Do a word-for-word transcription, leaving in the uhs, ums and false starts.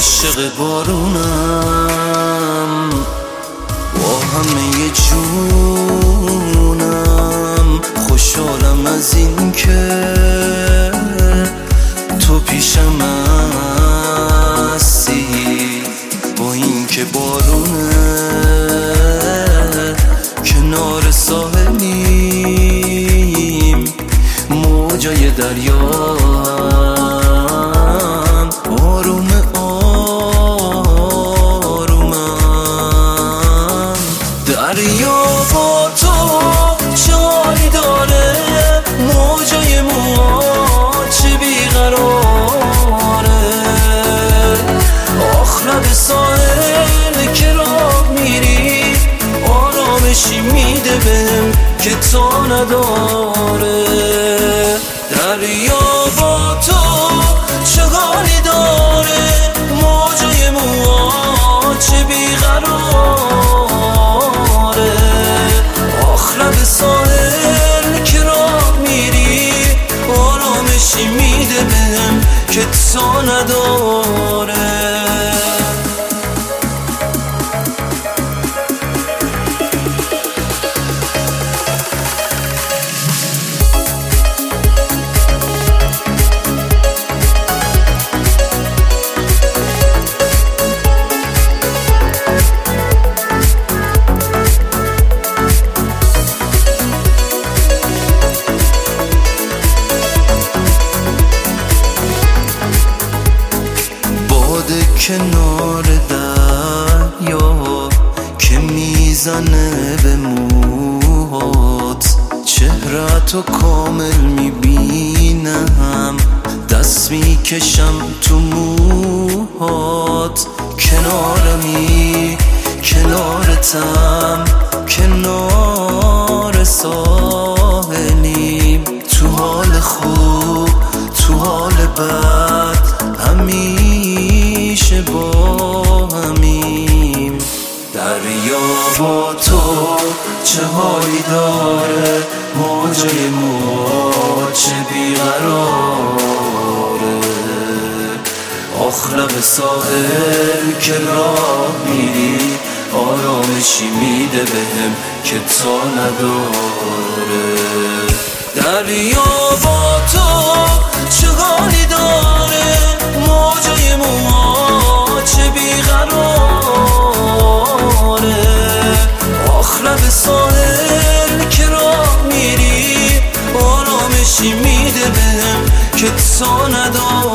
عاشق بارونم، با همه جونم خوشحالم از این که تو پیشم هستی. با این که بارونه کنار ساحلیم، موجای دریا آروم آرومم. دریا با تو چه حالی داره، موجای موهات چه بیقراره. آخ لب ساحل که راه میری، آرامشی میده بهم که تا نداره. دریا با تو چه حالی داره، موجای موهات چه بیقراره. آخ لب ساحل که راه میری، آرامشی میده بهم که تا نداره. کنار دریا که میزنه به موهات، چهره‌تو کامل میبینم، دست میکشم تو موهات. کنارمی کنارتم، کنار ساحلیم، تو حال خوب تو حال بد همیشه با همیم. دریا با تو چه حالی داره، موجای موهات چه بیقراره. آخ لب ساحل که راه میری، آرامشی میده بهم که تا نداره. دریا با تو چه حالی داره، موجای موهات چه بیقراره. آخ لب ساحل که راه میری، آرامشی میده بهم که تا نداره.